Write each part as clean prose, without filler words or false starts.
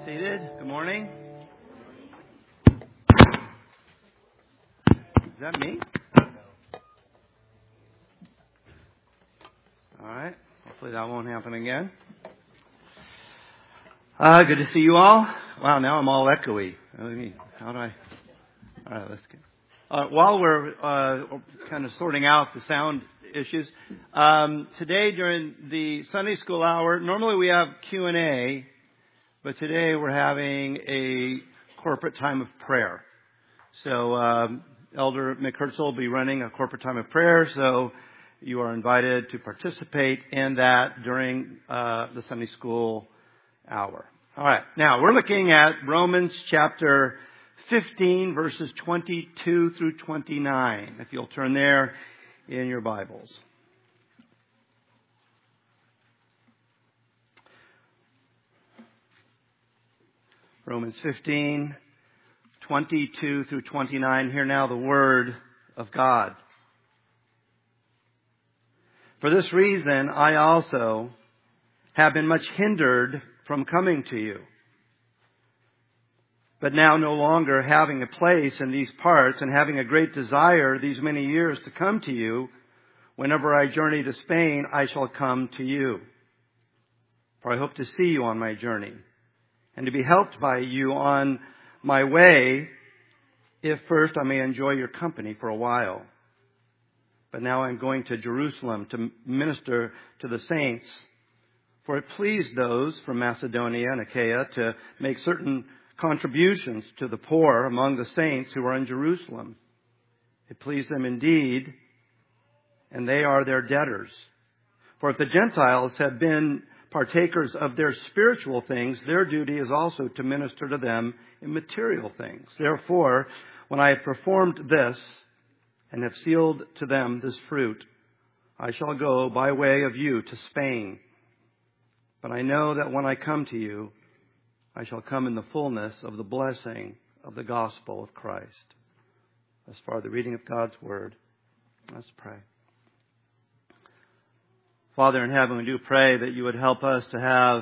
Seated. Good morning. Is that me? All right. Hopefully that won't happen again. Good to see you all. Wow, now I'm all echoey. How do I? All right, let's get. While we're kind of sorting out the sound issues, today during the Sunday school hour, normally we have Q&A, but today we're having a corporate time of prayer. So Elder McHurtsel will be running a corporate time of prayer, so you are invited to participate in that during the Sunday school hour. All right. Now, we're looking at Romans chapter 15, verses 22 through 29, if you'll turn there in your Bibles. Romans 15, 22 through 29. Hear now the word of God. For this reason, I also have been much hindered from coming to you. But now no longer having a place in these parts and having a great desire these many years to come to you, whenever I journey to Spain, I shall come to you. For I hope to see you on my journey and to be helped by you on my way, if first I may enjoy your company for a while. But now I'm going to Jerusalem to minister to the saints. For it pleased those from Macedonia and Achaia to make certain contributions to the poor among the saints who are in Jerusalem. It pleased them indeed, and they are their debtors. For if the Gentiles have been partakers of their spiritual things, their duty is also to minister to them in material things. Therefore, when I have performed this and have sealed to them this fruit, I shall go by way of you to Spain. But I know that when I come to you, I shall come in the fullness of the blessing of the gospel of Christ. As far as the reading of God's word, let's pray. Father in heaven, we do pray that you would help us to have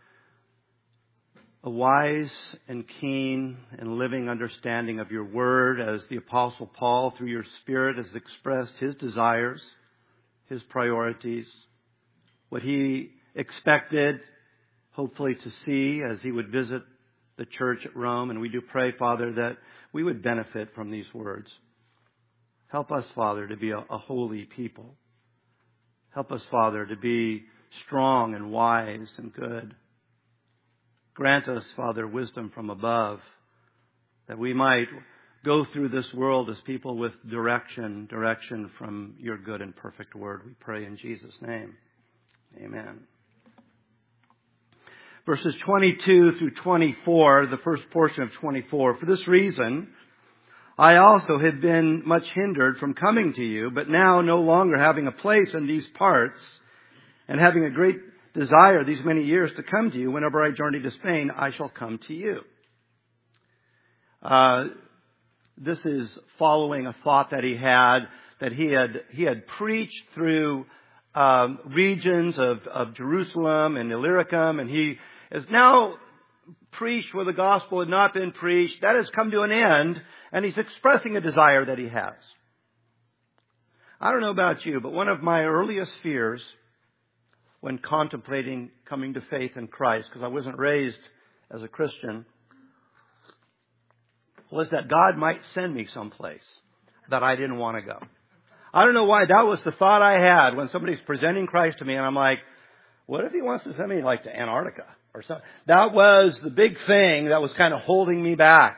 a wise and keen and living understanding of your word as the Apostle Paul, through your Spirit, has expressed his desires, his priorities, what he expected, hopefully, to see as he would visit the church at Rome. And we do pray, Father, that we would benefit from these words. Help us, Father, to be a holy people. Help us, Father, to be strong and wise and good. Grant us, Father, wisdom from above, that we might go through this world as people with direction from your good and perfect word. We pray in Jesus' name. Amen. Verses 22 through 24, the first portion of 24. For this reason, I also had been much hindered from coming to you, but now no longer having a place in these parts and having a great desire these many years to come to you, whenever I journey to Spain, I shall come to you. This is following a thought that he had, that he had preached through regions of Jerusalem and Illyricum, and he has now preached where the gospel had not been preached. That has come to an end, and he's expressing a desire that he has. I don't know about you, but one of my earliest fears when contemplating coming to faith in Christ, because I wasn't raised as a Christian, was that God might send me someplace that I didn't want to go. I don't know why. That was the thought I had when somebody's presenting Christ to me, and I'm like, what if he wants to send me like to Antarctica or something? That was the big thing that was kind of holding me back.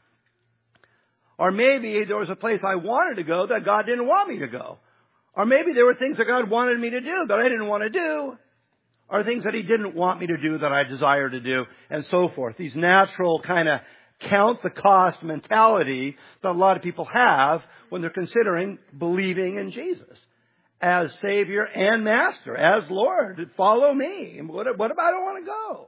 Or maybe there was a place I wanted to go that God didn't want me to go. Or maybe there were things that God wanted me to do that I didn't want to do. Or things that he didn't want me to do that I desired to do, and so forth. These natural kind of count the cost mentality that a lot of people have when they're considering believing in Jesus as Savior and Master, as Lord. Follow me. What if I don't want to go?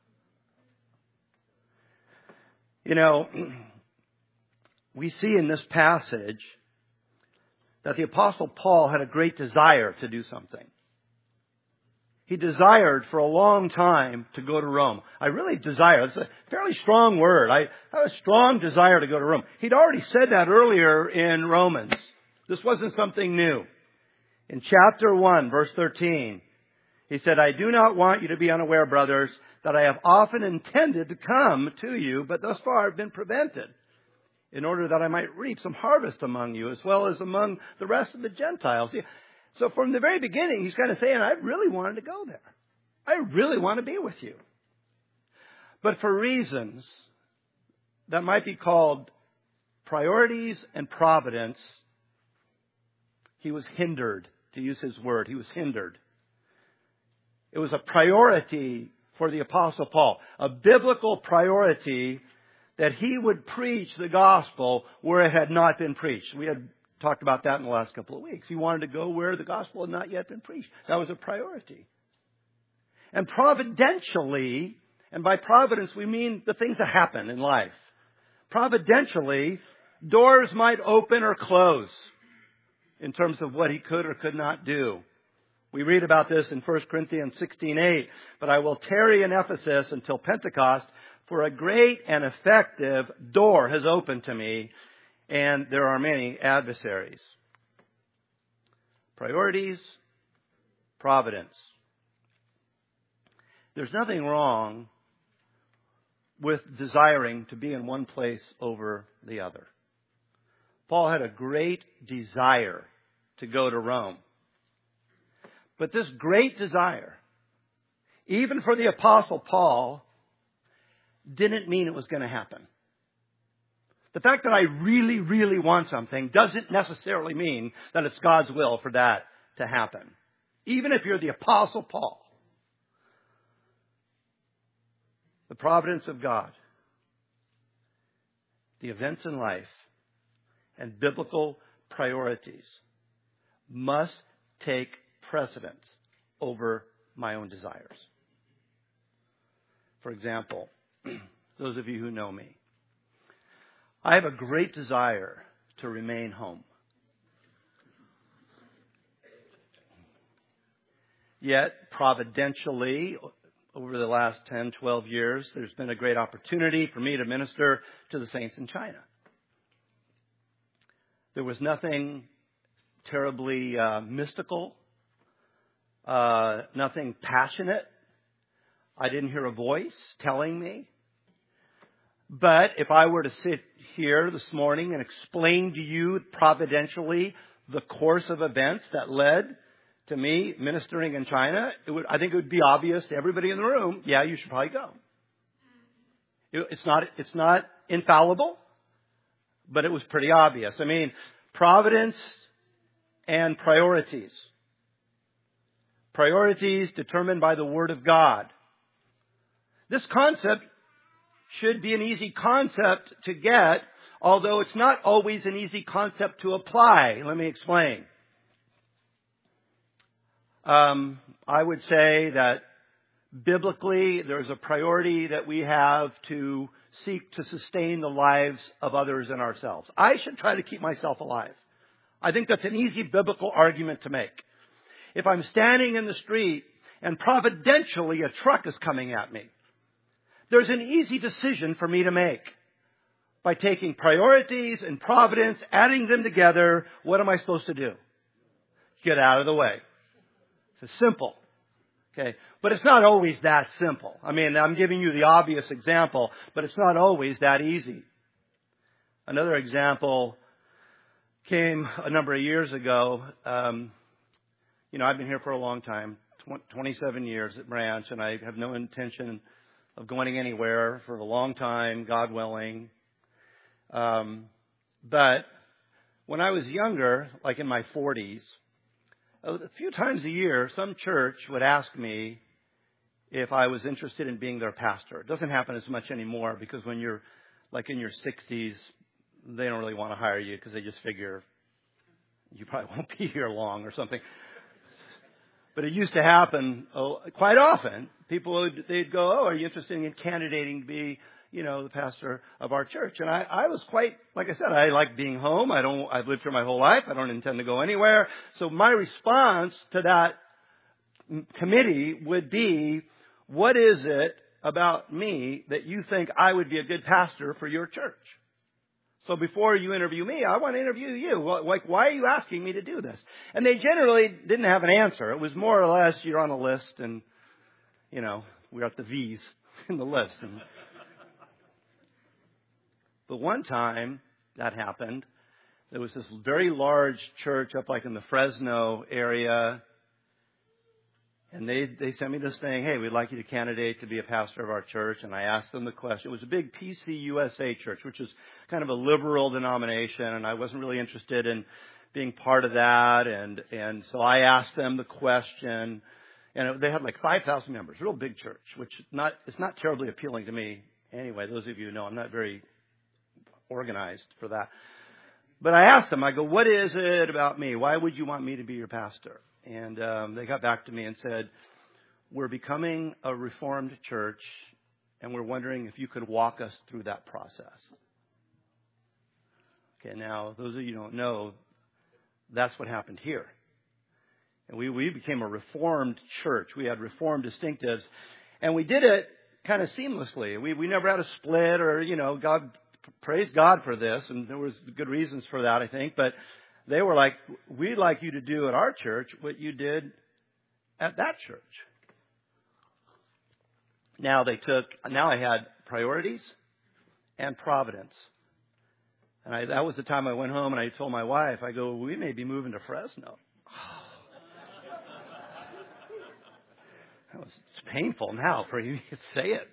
You know, we see in this passage that the Apostle Paul had a great desire to do something. He desired for a long time to go to Rome. I really desire. It's a fairly strong word. I have a strong desire to go to Rome. He'd already said that earlier in Romans. This wasn't something new. In chapter 1, verse 13, he said, I do not want you to be unaware, brothers, that I have often intended to come to you, but thus far have been prevented, in order that I might reap some harvest among you, as well as among the rest of the Gentiles. So from the very beginning, he's kind of saying, I really wanted to go there. I really want to be with you. But for reasons that might be called priorities and providence, he was hindered, to use his word. He was hindered. It was a priority for the Apostle Paul, a biblical priority that he would preach the gospel where it had not been preached. We had talked about that in the last couple of weeks. He wanted to go where the gospel had not yet been preached. That was a priority. And providentially, and by providence we mean the things that happen in life. Providentially, doors might open or close in terms of what he could or could not do. We read about this in 1 Corinthians 16:8. But I will tarry in Ephesus until Pentecost, for a great and effective door has opened to me, and there are many adversaries. Priorities, providence. There's nothing wrong with desiring to be in one place over the other. Paul had a great desire to go to Rome. But this great desire, even for the Apostle Paul, didn't mean it was going to happen. The fact that I really, really want something doesn't necessarily mean that it's God's will for that to happen. Even if you're the Apostle Paul. The providence of God, the events in life, and biblical priorities must take precedence over my own desires. For example, those of you who know me, I have a great desire to remain home. Yet, providentially, over the last 10, 12 years, there's been a great opportunity for me to minister to the saints in China. There was nothing terribly mystical, nothing passionate. I didn't hear a voice telling me. But if I were to sit here this morning and explain to you providentially the course of events that led to me ministering in China, I think it would be obvious to everybody in the room, yeah, you should probably go. It's not infallible, but it was pretty obvious. I mean, providence and priorities. Priorities determined by the Word of God. This concept should be an easy concept to get, although it's not always an easy concept to apply. Let me explain. I would say that biblically there's a priority that we have to seek to sustain the lives of others and ourselves. I should try to keep myself alive. I think that's an easy biblical argument to make. If I'm standing in the street and providentially a truck is coming at me, there's an easy decision for me to make. By taking priorities and providence, adding them together, what am I supposed to do? Get out of the way. It's simple. Okay. But it's not always that simple. I mean, I'm giving you the obvious example, but it's not always that easy. Another example came a number of years ago. I've been here for a long time, 27 years at Branch, and I have no intention of going anywhere for a long time, God willing. But when I was younger, like in my 40s, a few times a year, some church would ask me if I was interested in being their pastor. It doesn't happen as much anymore because when you're like in your 60s, they don't really want to hire you because they just figure you probably won't be here long or something. But it used to happen quite often. They'd go, oh, are you interested in candidating to be, the pastor of our church? And I was quite, like I said, I like being home. I've lived here my whole life. I don't intend to go anywhere. So my response to that committee would be, what is it about me that you think I would be a good pastor for your church? So before you interview me, I want to interview you. Like, why are you asking me to do this? And they generally didn't have an answer. It was more or less, you're on a list and, we're at the V's in the list. But one time that happened, there was this very large church up like in the Fresno area. And they sent me this thing, hey, we'd like you to candidate to be a pastor of our church. And I asked them the question. It was a big PCUSA church, which is kind of a liberal denomination. And I wasn't really interested in being part of that. And so I asked them the question. And they had like 5,000 members, real big church, which it's not terribly appealing to me. Anyway, those of you who know, I'm not very organized for that. But I asked them, I go, what is it about me? Why would you want me to be your pastor? And they got back to me and said, we're becoming a Reformed church, and we're wondering if you could walk us through that process. Okay, now, those of you who don't know, that's what happened here. And we became a Reformed church. We had Reformed distinctives, and we did it kind of seamlessly. We never had a split or, praise God for this, and there was good reasons for that, I think, but they were like, we'd like you to do at our church what you did at that church. Now I had priorities and providence. And that was the time I went home and I told my wife, I go, we may be moving to Fresno. It's painful now for you to say it.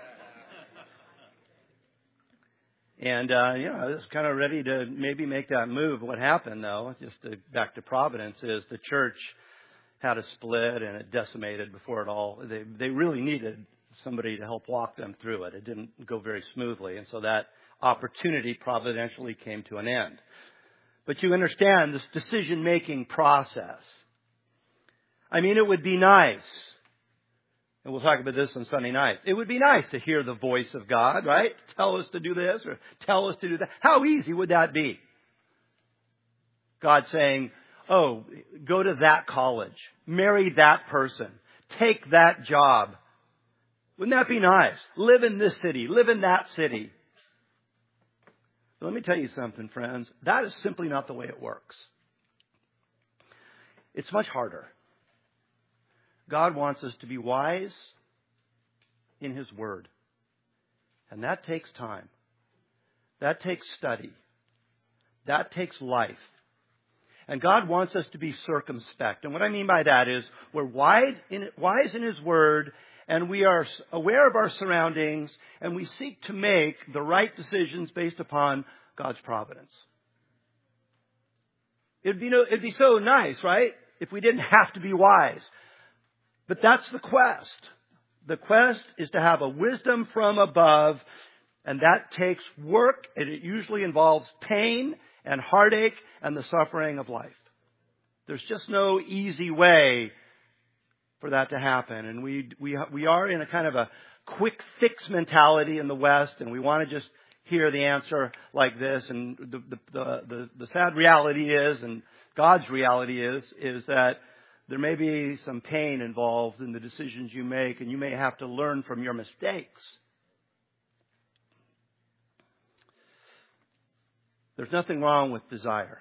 And, I was kind of ready to maybe make that move. What happened, though, back to Providence, is the church had a split and it decimated before it all. They really needed somebody to help walk them through it. It didn't go very smoothly. And so that opportunity providentially came to an end. But you understand this decision-making process. I mean, it would be nice. And we'll talk about this on Sunday night. It would be nice to hear the voice of God, right? Tell us to do this or tell us to do that. How easy would that be? God saying, oh, go to that college. Marry that person. Take that job. Wouldn't that be nice? Live in this city. Live in that city. But let me tell you something, friends. That is simply not the way it works. It's much harder. God wants us to be wise in His Word. And that takes time. That takes study. That takes life. And God wants us to be circumspect. And what I mean by that is we're wise in His Word, and we are aware of our surroundings, and we seek to make the right decisions based upon God's providence. It'd be so nice, right, if we didn't have to be wise. But that's the quest. The quest is to have a wisdom from above, and that takes work, and it usually involves pain and heartache and the suffering of life. There's just no easy way for that to happen. And we are in a kind of a quick fix mentality in the West, and we want to just hear the answer like this. And the sad reality is, and God's reality is that there may be some pain involved in the decisions you make, and you may have to learn from your mistakes. There's nothing wrong with desire,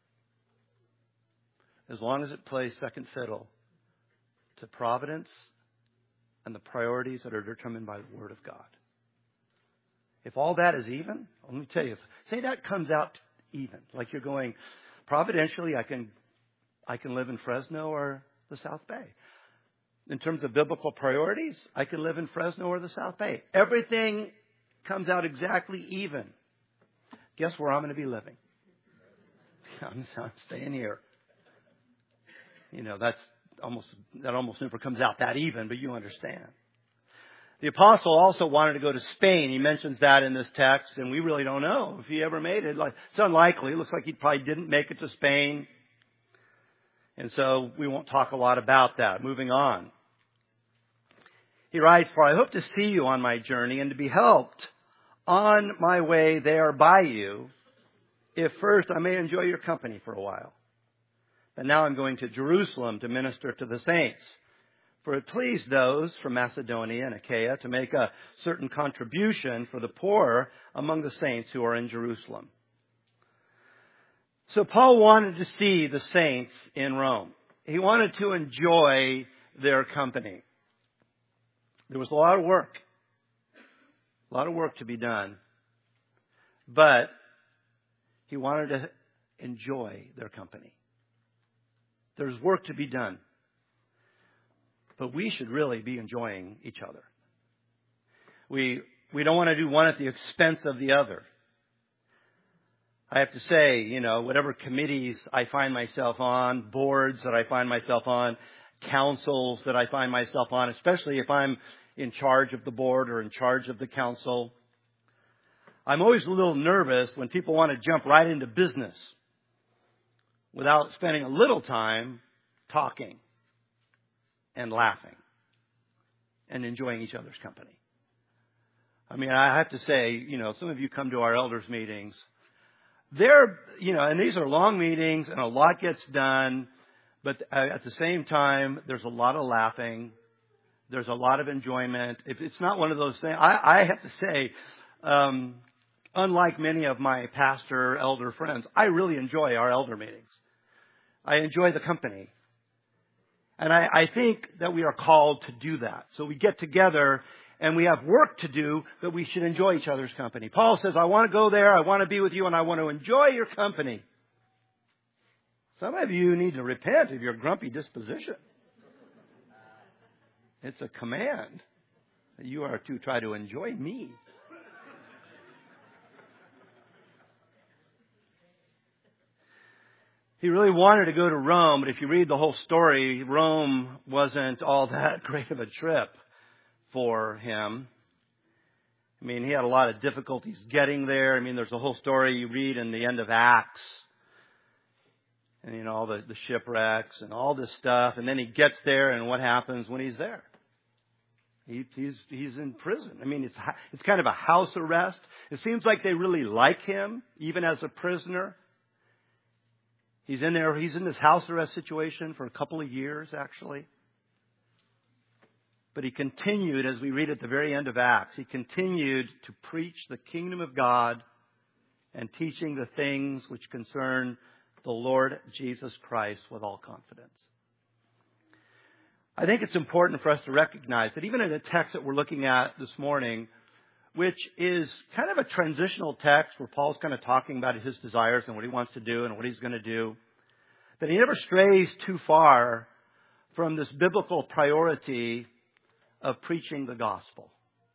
as long as it plays second fiddle to providence and the priorities that are determined by the Word of God. If all that is even, let me tell you, say that comes out even, like you're going, providentially, I can live in Fresno or the South Bay. In terms of biblical priorities, I can live in Fresno or the South Bay. Everything comes out exactly even. Guess where I'm going to be living? I'm staying here. That almost never comes out that even, but you understand. The apostle also wanted to go to Spain. He mentions that in this text, and we really don't know if he ever made it. It's unlikely. It looks like he probably didn't make it to Spain. And so we won't talk a lot about that. Moving on. He writes, "For I hope to see you on my journey and to be helped on my way there by you, if first I may enjoy your company for a while. And now I'm going to Jerusalem to minister to the saints. For it pleased those from Macedonia and Achaia to make a certain contribution for the poor among the saints who are in Jerusalem. So Paul wanted to see the saints in Rome. He wanted to enjoy their company. There was a lot of work to be done. But he wanted to enjoy their company. There's work to be done. But we should really be enjoying each other. We don't want to do one at the expense of the other. I have to say, whatever committees I find myself on, boards that I find myself on, councils that I find myself on, especially if I'm in charge of the board or in charge of the council, I'm always a little nervous when people want to jump right into business without spending a little time talking and laughing and enjoying each other's company. I mean, I have to say, some of you come to our elders meetings. And these are long meetings and a lot gets done, but at the same time, there's a lot of laughing. There's a lot of enjoyment. If it's not one of those things, I have to say, unlike many of my pastor elder friends, I really enjoy our elder meetings. I enjoy the company. And I think that we are called to do that. So we get together and we have work to do, but we should enjoy each other's company. Paul says, I want to go there, I want to be with you, and I want to enjoy your company. Some of you need to repent of your grumpy disposition. It's a command that you are to try to enjoy me. He really wanted to go to Rome, but if you read the whole story, Rome wasn't all that great of a trip for him. I mean, he had a lot of difficulties getting there. I mean, there's a whole story you read in the end of Acts. And, all the shipwrecks and all this stuff. And then he gets there, and what happens when he's there? He's in prison. I mean, it's kind of a house arrest. It seems like they really like him, even as a prisoner. He's in there. He's in this house arrest situation for a couple of years, actually. But he continued, as we read at the very end of Acts, he continued to preach the kingdom of God and teaching the things which concern the Lord Jesus Christ with all confidence. I think it's important for us to recognize that even in the text that we're looking at this morning, which is kind of a transitional text where Paul's kind of talking about his desires and what he wants to do and what he's going to do, that he never strays too far from this biblical priority of preaching the gospel.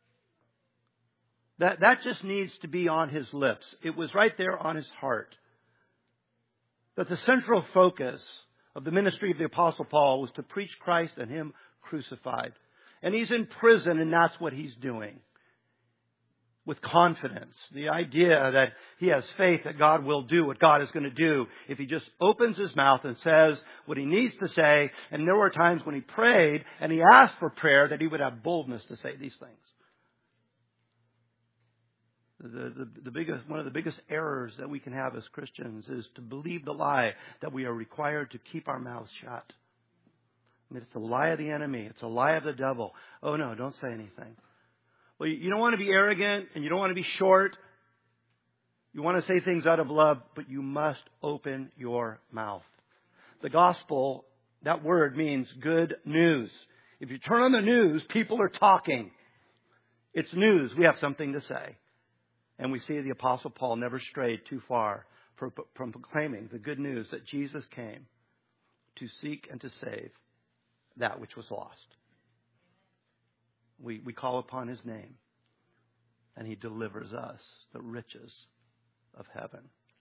That just needs to be on his lips. It was right there on his heart. That the central focus of the ministry of the Apostle Paul was to preach Christ and Him crucified. And he's in prison, and that's what he's doing. With confidence. The idea that he has faith that God will do what God is going to do if he just opens his mouth and says what he needs to say. And there were times when he prayed and he asked for prayer that he would have boldness to say these things. One of the biggest errors that we can have as Christians is to believe the lie that we are required to keep our mouths shut. I mean, it's a lie of the enemy. It's a lie of the devil. Oh no, don't say anything. Well, you don't want to be arrogant and you don't want to be short. You want to say things out of love, but you must open your mouth. The gospel, that word means good news. If you turn on the news, people are talking. It's news. We have something to say. And we see the Apostle Paul never strayed too far from proclaiming the good news that Jesus came to seek and to save that which was lost. We call upon His name, and He delivers us the riches of heaven.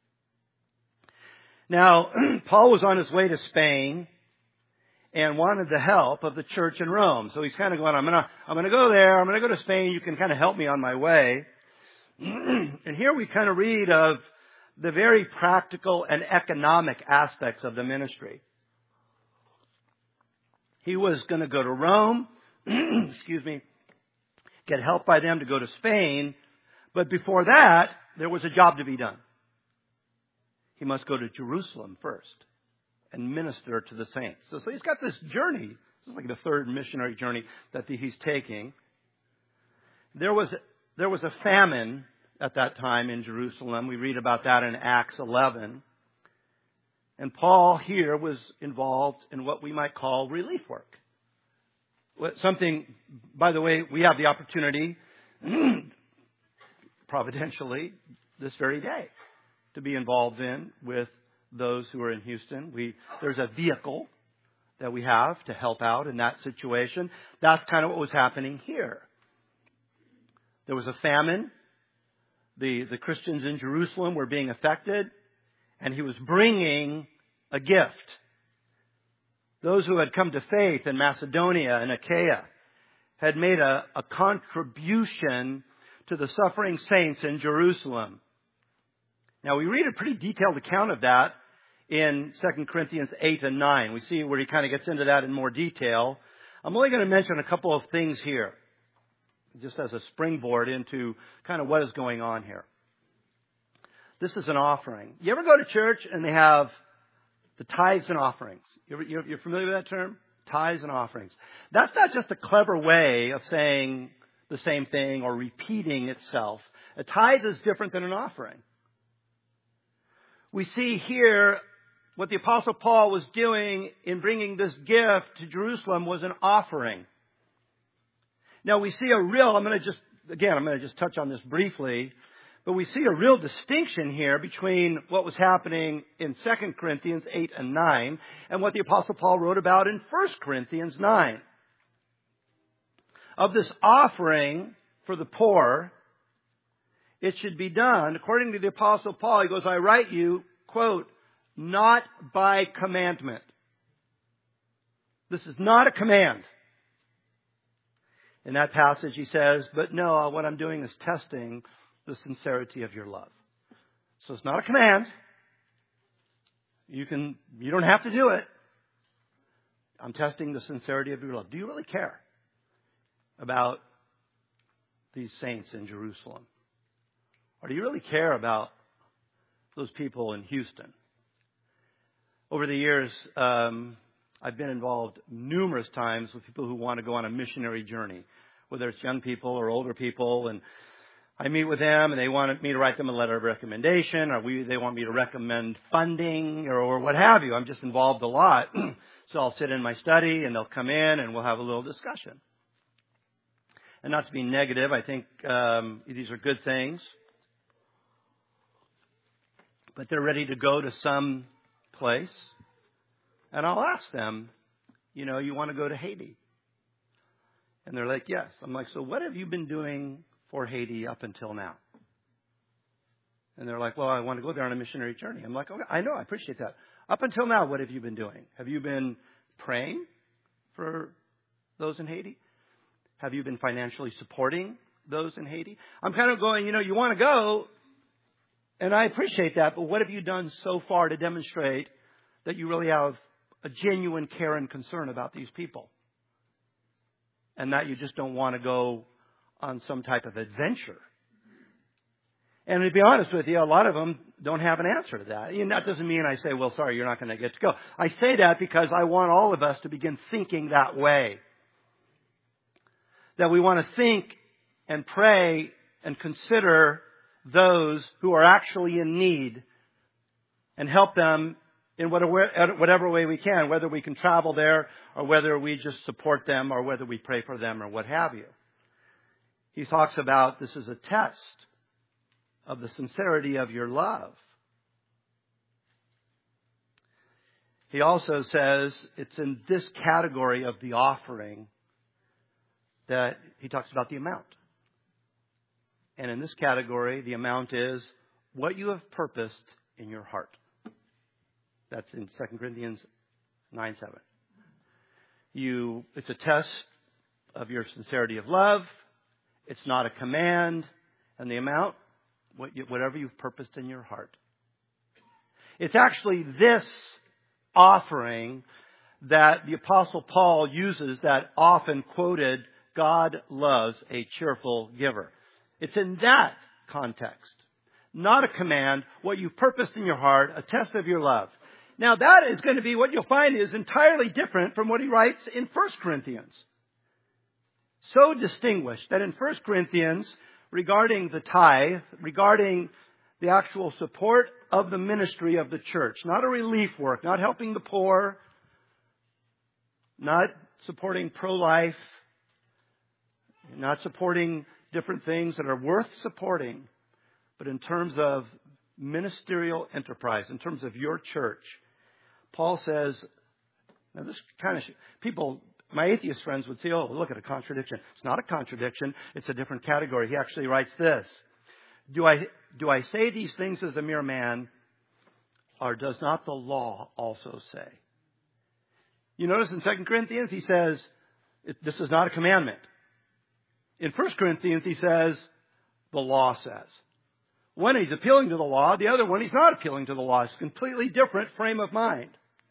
Now, Paul was on his way to Spain and wanted the help of the church in Rome. So he's kind of going, I'm going to go there. I'm going to go to Spain. You can kind of help me on my way. And here we kind of read of the very practical and economic aspects of the ministry. He was going to go to Rome, get help by them to go to Spain. But before that, there was a job to be done. He must go to Jerusalem first and minister to the saints. So he's got this journey This is like the third missionary journey that he's taking. There was a famine at that time in Jerusalem. We read about that in Acts 11. And Paul here was involved in what we might call relief work. Something, by the way, we have the opportunity, providentially, this very day, to be involved in with those who are in Houston. There's a vehicle that we have to help out in that situation. That's kind of what was happening here. There was a famine. The Christians in Jerusalem were being affected, and he was bringing a gift. Those who had come to faith in Macedonia and Achaia had made a contribution to the suffering saints in Jerusalem. Now, we read a pretty detailed account of that in 2 Corinthians 8 and 9. We see where he kind of gets into that in more detail. I'm only going to mention a couple of things here, just as a springboard into kind of what is going on here. This is an offering. You ever go to church and they have the tithes and offerings? You're familiar with that term? Tithes and offerings. That's not just a clever way of saying the same thing or repeating itself. A tithe is different than an offering. We see here what the Apostle Paul was doing in bringing this gift to Jerusalem was an offering. Now we see I'm going to just touch on this briefly, but we see a real distinction here between what was happening in 2 Corinthians 8 and 9 and what the Apostle Paul wrote about in 1 Corinthians 9. Of this offering for the poor, it should be done, according to the Apostle Paul, he goes, I write you, quote, not by commandment. This is not a command. In that passage he says, but no, what I'm doing is testing the sincerity of your love. So it's not a command. You don't have to do it. I'm testing the sincerity of your love. Do you really care about these saints in Jerusalem? Or do you really care about those people in Houston? Over the years, I've been involved numerous times with people who want to go on a missionary journey, whether it's young people or older people, and I meet with them and they want me to write them a letter of recommendation, or they want me to recommend funding or what have you. I'm just involved a lot. So I'll sit in my study and they'll come in and we'll have a little discussion. And not to be negative, I think these are good things. But they're ready to go to some place. And I'll ask them, you want to go to Haiti? And they're like, yes. I'm like, so what have you been doing for Haiti up until now? And they're like, well, I want to go there on a missionary journey. I'm like, okay, I know, I appreciate that. Up until now, what have you been doing? Have you been praying for those in Haiti? Have you been financially supporting those in Haiti? I'm kind of going, you want to go, and I appreciate that, but what have you done so far to demonstrate that you really have a genuine care and concern about these people? And that you just don't want to go on some type of adventure. And to be honest with you, a lot of them don't have an answer to that. And that doesn't mean I say, well, sorry, you're not going to get to go. I say that because I want all of us to begin thinking that way. That we want to think and pray and consider those who are actually in need and help them in whatever way we can, whether we can travel there or whether we just support them or whether we pray for them or what have you. He talks about this is a test of the sincerity of your love. He also says it's in this category of the offering that he talks about the amount. And in this category, the amount is what you have purposed in your heart. That's in 2 Corinthians 9:7. It's a test of your sincerity of love. It's not a command. And the amount, whatever you've purposed in your heart. It's actually this offering that the Apostle Paul uses that often quoted, God loves a cheerful giver. It's in that context. Not a command, what you've purposed in your heart, a test of your love. Now that is going to be what you'll find is entirely different from what he writes in 1 Corinthians. So distinguished that in 1 Corinthians, regarding the tithe, regarding the actual support of the ministry of the church, not a relief work, not helping the poor, not supporting pro-life, not supporting different things that are worth supporting, but in terms of ministerial enterprise, in terms of your church, Paul says, now this kind of people, my atheist friends would say, oh, look at a contradiction. It's not a contradiction. It's a different category. He actually writes this. Do I say these things as a mere man, or does not the law also say? You notice in 2 Corinthians he says, this is not a commandment. In 1 Corinthians he says, the law says. One he's appealing to the law, the other one he's not appealing to the law. It's a completely different frame of mind.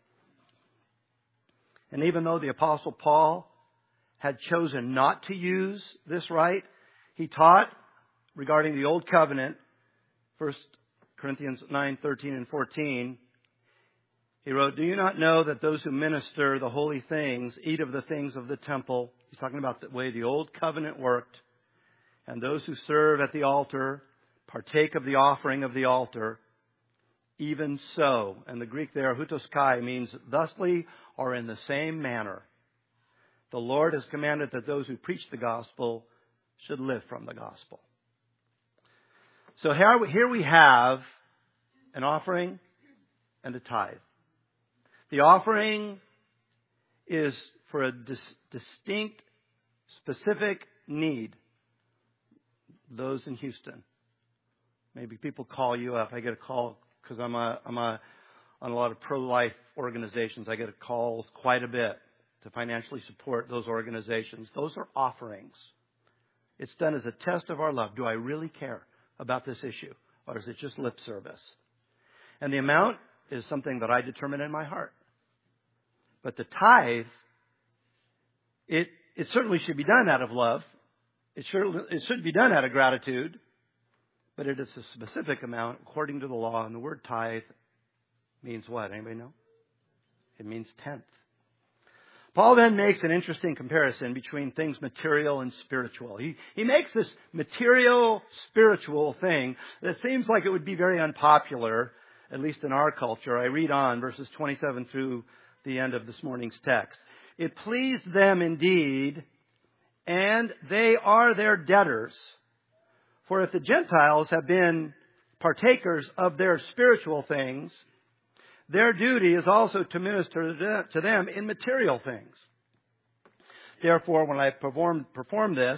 And even though the Apostle Paul had chosen not to use this right, he taught regarding the Old Covenant, 1 Corinthians 9:13 and 14, he wrote, do you not know that those who minister the holy things eat of the things of the temple? He's talking about the way the Old Covenant worked. And those who serve at the altar partake of the offering of the altar. Even so, and the Greek there, hutoskai, means thusly or in the same manner. The Lord has commanded that those who preach the gospel should live from the gospel. So here we have an offering and a tithe. The offering is for a distinct, specific need. Those in Houston. Maybe people call you up. I get a call because I'm on a lot of pro-life organizations. I get calls quite a bit to financially support those organizations. Those are offerings. It's done as a test of our love. Do I really care about this issue? Or is it just lip service? And the amount is something that I determine in my heart. But the tithe, it certainly should be done out of love. It should be done out of gratitude. But it is a specific amount according to the law. And the word tithe means what? Anybody know? It means tenth. Paul then makes an interesting comparison between things material and spiritual. He makes this material, spiritual thing that seems like it would be very unpopular, at least in our culture. I read on verses 27 through the end of this morning's text. It pleased them indeed, and they are their debtors. For if the Gentiles have been partakers of their spiritual things, their duty is also to minister to them in material things. Therefore, when I perform this,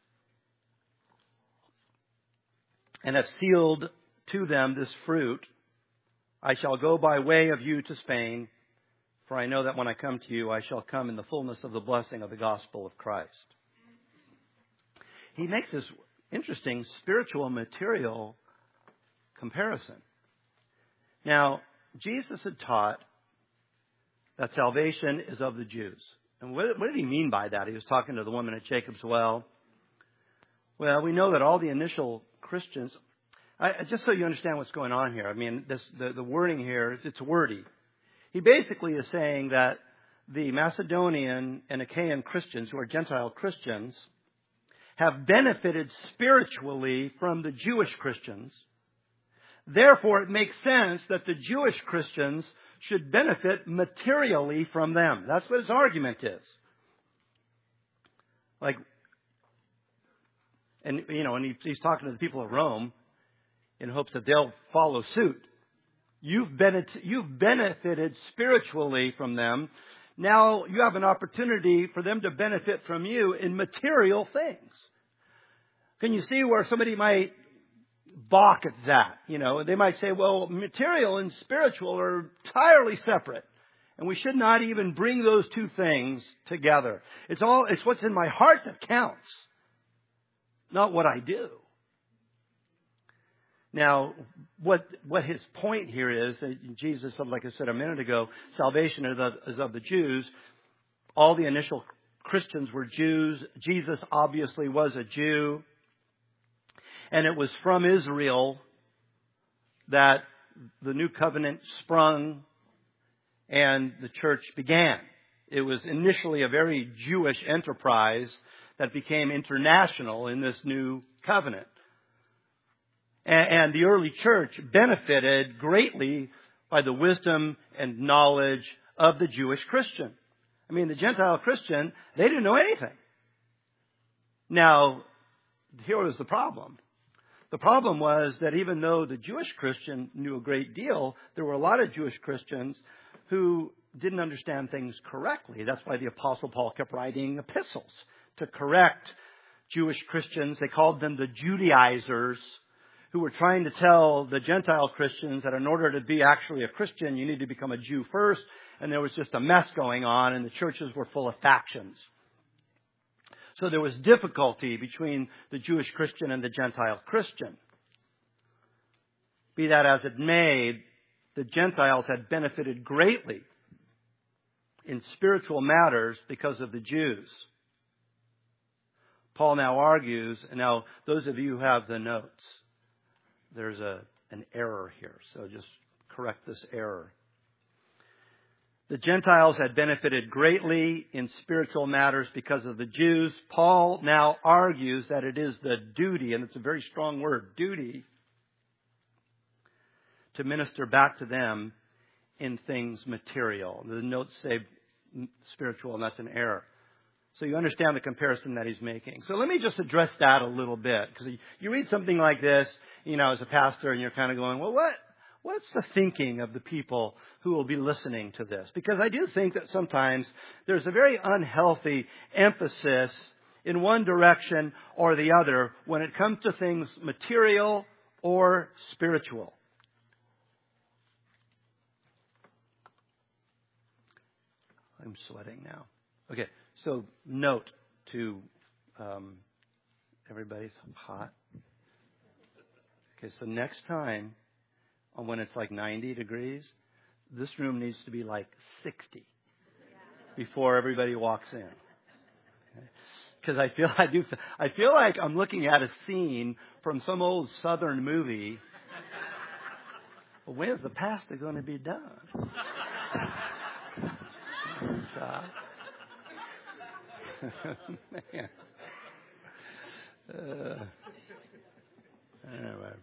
and have sealed to them this fruit, I shall go by way of you to Spain, for I know that when I come to you, I shall come in the fullness of the blessing of the gospel of Christ. He makes this interesting spiritual material comparison. Now, Jesus had taught that salvation is of the Jews. And what did he mean by that? He was talking to the woman at Jacob's well. Well, we know that all the initial Christians, just so you understand what's going on here, I mean, the wording here, it's wordy. He basically is saying that the Macedonian and Achaean Christians, who are Gentile Christians, have benefited spiritually from the Jewish Christians. Therefore, it makes sense that the Jewish Christians should benefit materially from them. That's what his argument is. And he's talking to the people of Rome in hopes that they'll follow suit. You've benefited spiritually from them. Now you have an opportunity for them to benefit from you in material things. Can you see where somebody might balk at that? They might say, well, material and spiritual are entirely separate. And we should not even bring those two things together. It's what's in my heart that counts, not what I do. Now, what his point here is, Jesus said, like I said a minute ago, salvation is of the Jews. All the initial Christians were Jews. Jesus obviously was a Jew. And it was from Israel that the new covenant sprung and the church began. It was initially a very Jewish enterprise that became international in this new covenant. And the early church benefited greatly by the wisdom and knowledge of the Jewish Christian. I mean, the Gentile Christian, they didn't know anything. Now, here was the problem. The problem was that even though the Jewish Christian knew a great deal, there were a lot of Jewish Christians who didn't understand things correctly. That's why the Apostle Paul kept writing epistles to correct Jewish Christians. They called them the Judaizers, who were trying to tell the Gentile Christians that in order to be actually a Christian, you need to become a Jew first. And there was just a mess going on, and the churches were full of factions. So there was difficulty between the Jewish Christian and the Gentile Christian. Be that as it may, the Gentiles had benefited greatly in spiritual matters because of the Jews. Paul now argues, and now those of you who have the notes, there's an error here, so just correct this error. The Gentiles had benefited greatly in spiritual matters because of the Jews. Paul now argues that it is the duty, and it's a very strong word, duty, to minister back to them in things material. The notes say spiritual, and that's an error. So you understand the comparison that he's making. So let me just address that a little bit. Because you read something like this, as a pastor, and you're kind of going, well, what's the thinking of the people who will be listening to this? Because I do think that sometimes there's a very unhealthy emphasis in one direction or the other when it comes to things material or spiritual. I'm sweating now. Okay, so note to everybody's hot. Okay, so next time, when it's like 90 degrees, this room needs to be like 60 before everybody walks in. Because I feel like I'm looking at a scene from some old Southern movie. When's the pasta going to be done? Man. Anyway.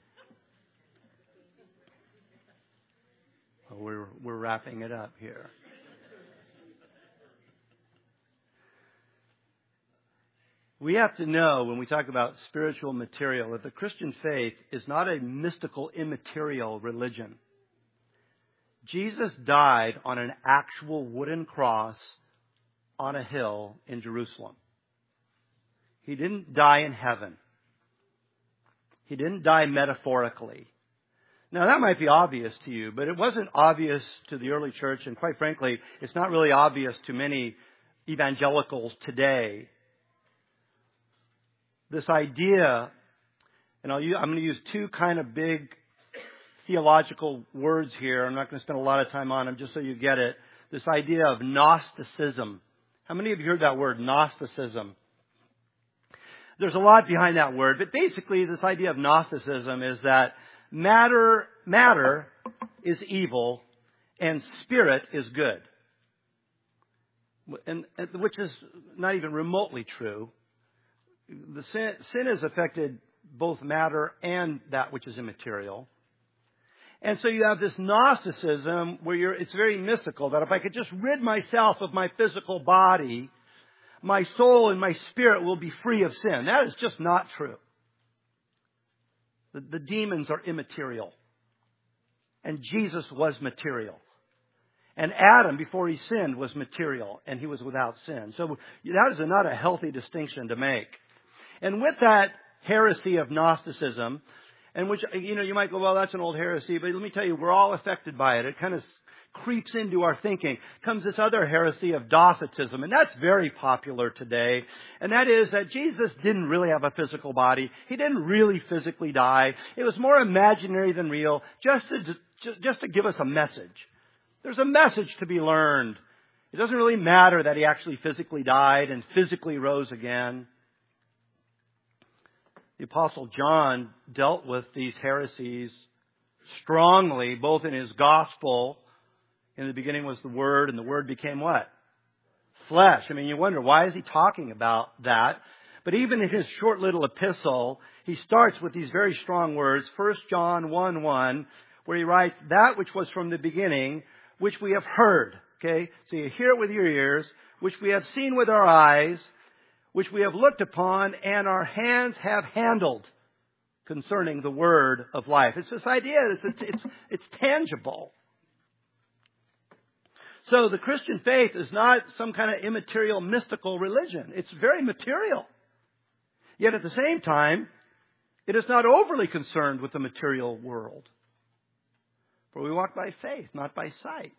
We're wrapping it up here. We have to know when we talk about spiritual material that the Christian faith is not a mystical, immaterial religion. Jesus died on an actual wooden cross on a hill in Jerusalem. He didn't die in heaven. He didn't die metaphorically. Now, that might be obvious to you, but it wasn't obvious to the early church, and quite frankly, it's not really obvious to many evangelicals today. This idea, and I'm going to use two kind of big theological words here. I'm not going to spend a lot of time on them, just so you get it. This idea of Gnosticism. How many of you heard that word, Gnosticism? There's a lot behind that word, but basically this idea of Gnosticism is that matter is evil and spirit is good. And which is not even remotely true. The sin has affected both matter and that which is immaterial. And so you have this Gnosticism where it's very mystical, that if I could just rid myself of my physical body, my soul and my spirit will be free of sin. That is just not true. The demons are immaterial. And Jesus was material. And Adam, before he sinned, was material. And he was without sin. So that is not a healthy distinction to make. And with that heresy of Gnosticism, and which, you might go, well, that's an old heresy. But let me tell you, we're all affected by it. It kind of creeps into our thinking. Comes this other heresy of Docetism. And that's very popular today. And that is that Jesus didn't really have a physical body. He didn't really physically die. It was more imaginary than real, just to give us a message. There's a message to be learned. It doesn't really matter that he actually physically died and physically rose again. The Apostle John dealt with these heresies strongly, both in his gospel, In the beginning was the Word, and the Word became what? Flesh. I mean, you wonder, why is he talking about that? But even in his short little epistle, he starts with these very strong words. 1 John 1:1, where he writes, that which was from the beginning, which we have heard. Okay? So you hear it with your ears, which we have seen with our eyes, which we have looked upon, and our hands have handled concerning the word of life. It's this idea, it's tangible. So the Christian faith is not some kind of immaterial, mystical religion. It's very material. Yet at the same time, it is not overly concerned with the material world. For we walk by faith, not by sight.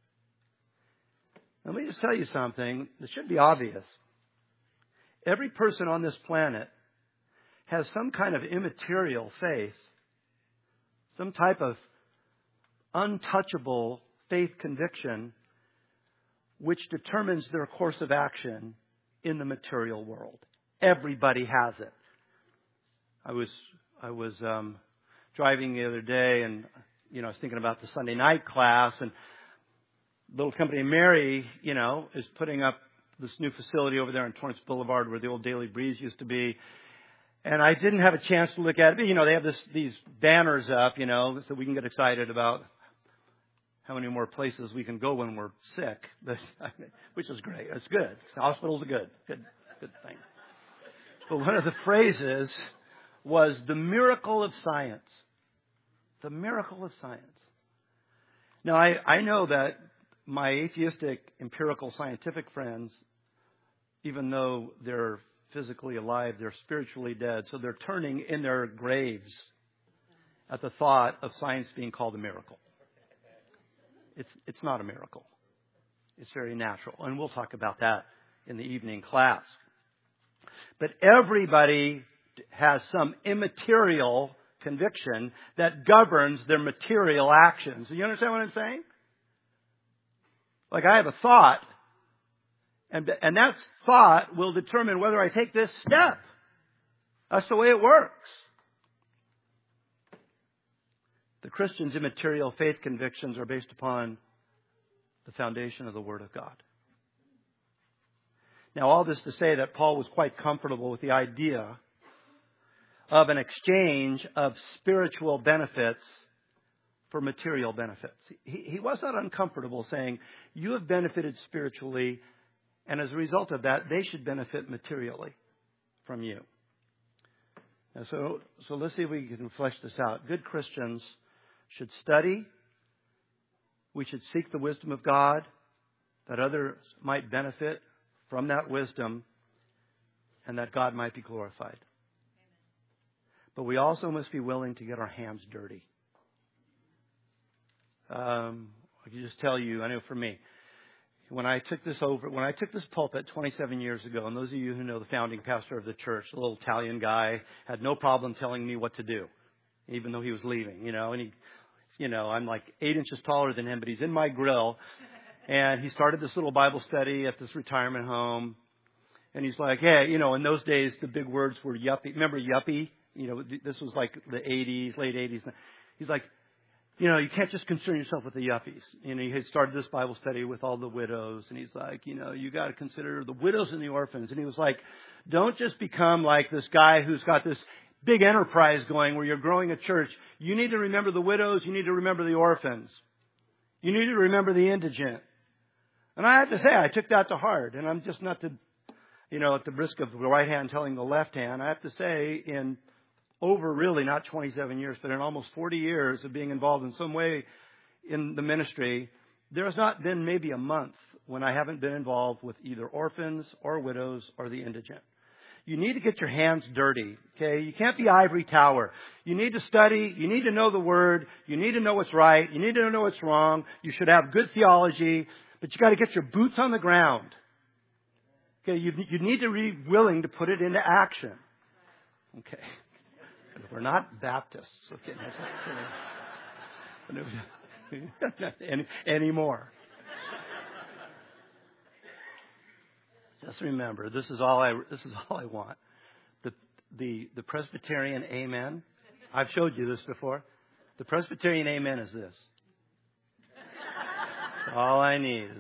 Let me just tell you something that should be obvious. Every person on this planet has some kind of immaterial faith, some type of untouchable faith conviction which determines their course of action in the material world. Everybody has it. I was driving the other day, and I was thinking about the Sunday night class, and little company Mary, is putting up this new facility over there on Torrance Boulevard where the old Daily Breeze used to be. And I didn't have a chance to look at it. But, they have these banners up, so we can get excited about how many more places we can go when we're sick, which is great. It's good. Hospitals are good thing. But one of the phrases was the miracle of science. The miracle of science. Now, I know that my atheistic, empirical, scientific friends, even though they're physically alive, they're spiritually dead. So they're turning in their graves at the thought of science being called a miracle. It's not a miracle. It's very natural. And we'll talk about that in the evening class. But everybody has some immaterial conviction that governs their material actions. Do you understand what I'm saying? Like I have a thought, and that thought will determine whether I take this step. That's the way it works. The Christian's immaterial faith convictions are based upon the foundation of the Word of God. Now, all this to say that Paul was quite comfortable with the idea of an exchange of spiritual benefits for material benefits. He was not uncomfortable saying, you have benefited spiritually, and as a result of that, they should benefit materially from you. And so let's see if we can flesh this out. Good Christians should study. We should seek the wisdom of God that others might benefit from that wisdom and that God might be glorified. But we also must be willing to get our hands dirty. I can just tell you, I know for me, when I took this pulpit 27 years ago, and those of you who know the founding pastor of the church, a little Italian guy, had no problem telling me what to do, even though he was leaving, and he, I'm like 8 inches taller than him, but he's in my grill, and he started this little Bible study at this retirement home, and he's like, hey, in those days, the big words were yuppie. Remember yuppie? This was like the 80s, late 80s. He's like, you can't just concern yourself with the yuppies. He had started this Bible study with all the widows. And he's like, you got to consider the widows and the orphans. And he was like, don't just become like this guy who's got this big enterprise going where you're growing a church. You need to remember the widows. You need to remember the orphans. You need to remember the indigent. And I have to say, I took that to heart. And I'm just not at the risk of the right hand telling the left hand. I have to say, in over really not 27 years, but in almost 40 years of being involved in some way in the ministry, there has not been maybe a month when I haven't been involved with either orphans or widows or the indigent. You need to get your hands dirty, okay? You can't be ivory tower. You need to study. You need to know the Word. You need to know what's right. You need to know what's wrong. You should have good theology, but you got to get your boots on the ground. Okay, you need to be willing to put it into action. Okay. We're not Baptists, okay? Anymore. Just remember, this is all I want. The Presbyterian amen. I've showed you this before. The Presbyterian amen is this. all I need.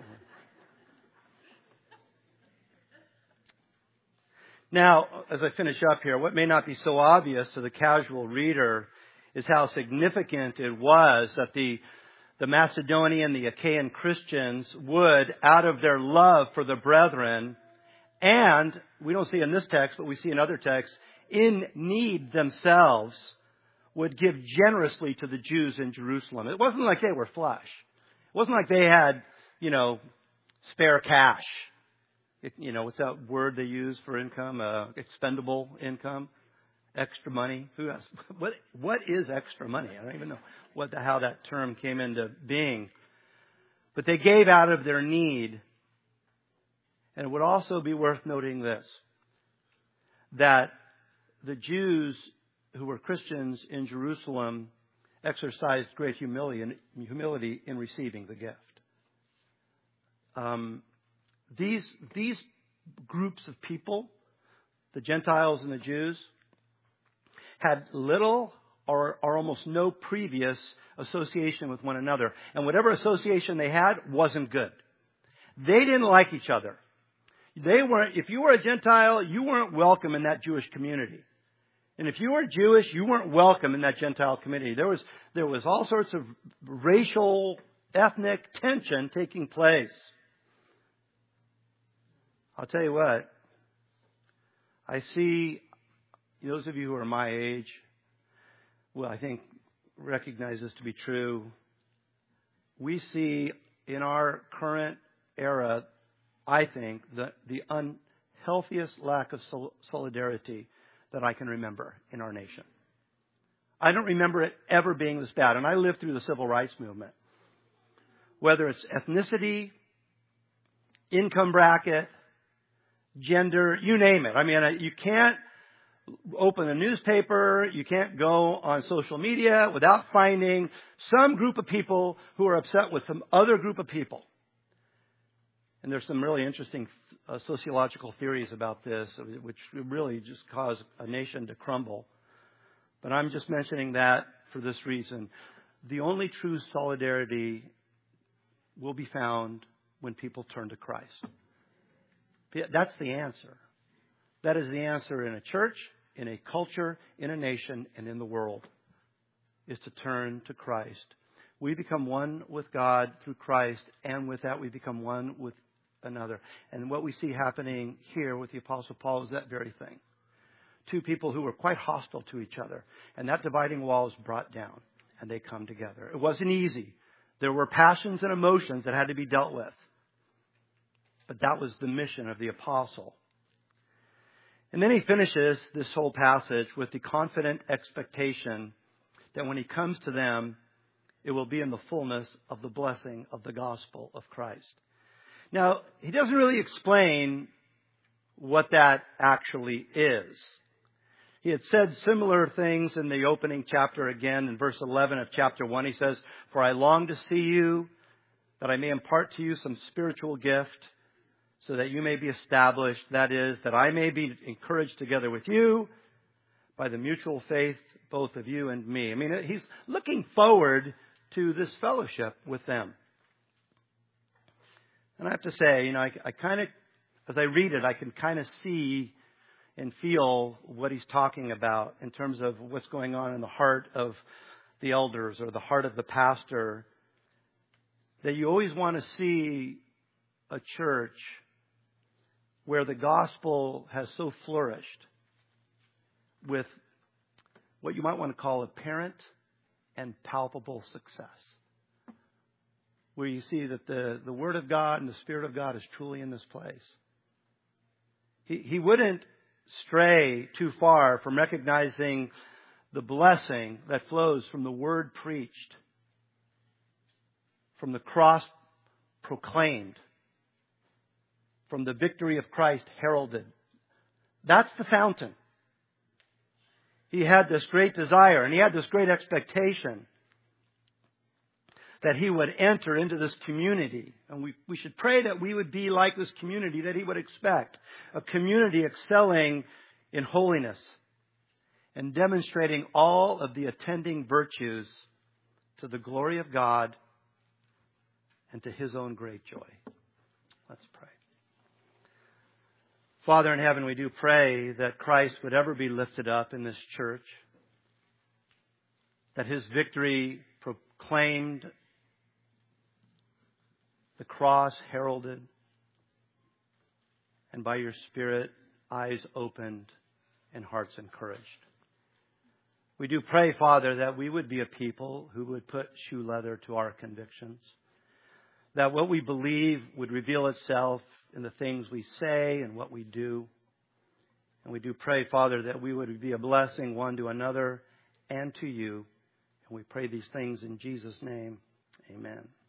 Now, as I finish up here, what may not be so obvious to the casual reader is how significant it was that the Macedonian, the Achaean Christians would, out of their love for the brethren, and we don't see in this text, but we see in other texts, in need themselves, would give generously to the Jews in Jerusalem. It wasn't like they were flush. It wasn't like they had, spare cash. What's that word they use for income? Expendable income? Extra money? Who has? What is extra money? I don't even know how that term came into being. But they gave out of their need. And it would also be worth noting this, that the Jews who were Christians in Jerusalem exercised great humility in receiving the gift. These groups of people, the Gentiles and the Jews, had little or almost no previous association with one another. And whatever association they had wasn't good. They didn't like each other. If you were a Gentile, you weren't welcome in that Jewish community. And if you were Jewish, you weren't welcome in that Gentile community. There was all sorts of racial, ethnic tension taking place. I'll tell you what, I see those of you who are my age, I think recognize this to be true. We see in our current era, I think, the unhealthiest lack of solidarity that I can remember in our nation. I don't remember it ever being this bad. And I lived through the civil rights movement. Whether it's ethnicity, income bracket, gender, you name it. I mean, you can't open a newspaper, you can't go on social media without finding some group of people who are upset with some other group of people. And there's some really interesting sociological theories about this, which really just cause a nation to crumble. But I'm just mentioning that for this reason. The only true solidarity will be found when people turn to Christ. That's the answer. That is the answer in a church, in a culture, in a nation, and in the world, is to turn to Christ. We become one with God through Christ, and with that we become one with another. And what we see happening here with the Apostle Paul is that very thing. Two people who were quite hostile to each other, and that dividing wall is brought down, and they come together. It wasn't easy. There were passions and emotions that had to be dealt with. But that was the mission of the apostle. And then he finishes this whole passage with the confident expectation that when he comes to them, it will be in the fullness of the blessing of the gospel of Christ. Now, he doesn't really explain what that actually is. He had said similar things in the opening chapter again in verse 11 of chapter 1. He says, "For I long to see you, that I may impart to you some spiritual gift, so that you may be established. That is, that I may be encouraged together with you by the mutual faith, both of you and me." I mean, he's looking forward to this fellowship with them. And I have to say, I kind of, as I read it, I can kind of see and feel what he's talking about in terms of what's going on in the heart of the elders or the heart of the pastor. That you always want to see a church where the gospel has so flourished with what you might want to call apparent and palpable success. Where you see that the Word of God and the Spirit of God is truly in this place. He wouldn't stray too far from recognizing the blessing that flows from the Word preached, from the cross proclaimed, from the victory of Christ heralded. That's the fountain. He had this great desire and he had this great expectation that he would enter into this community. And we should pray that we would be like this community that he would expect. A community excelling in holiness and demonstrating all of the attending virtues to the glory of God and to His own great joy. Let's pray. Father in heaven, we do pray that Christ would ever be lifted up in this church, that His victory proclaimed, the cross heralded, and by your Spirit, eyes opened and hearts encouraged. We do pray, Father, that we would be a people who would put shoe leather to our convictions, that what we believe would reveal itself in the things we say and what we do. And we do pray, Father, that we would be a blessing one to another and to you. And we pray these things in Jesus' name. Amen.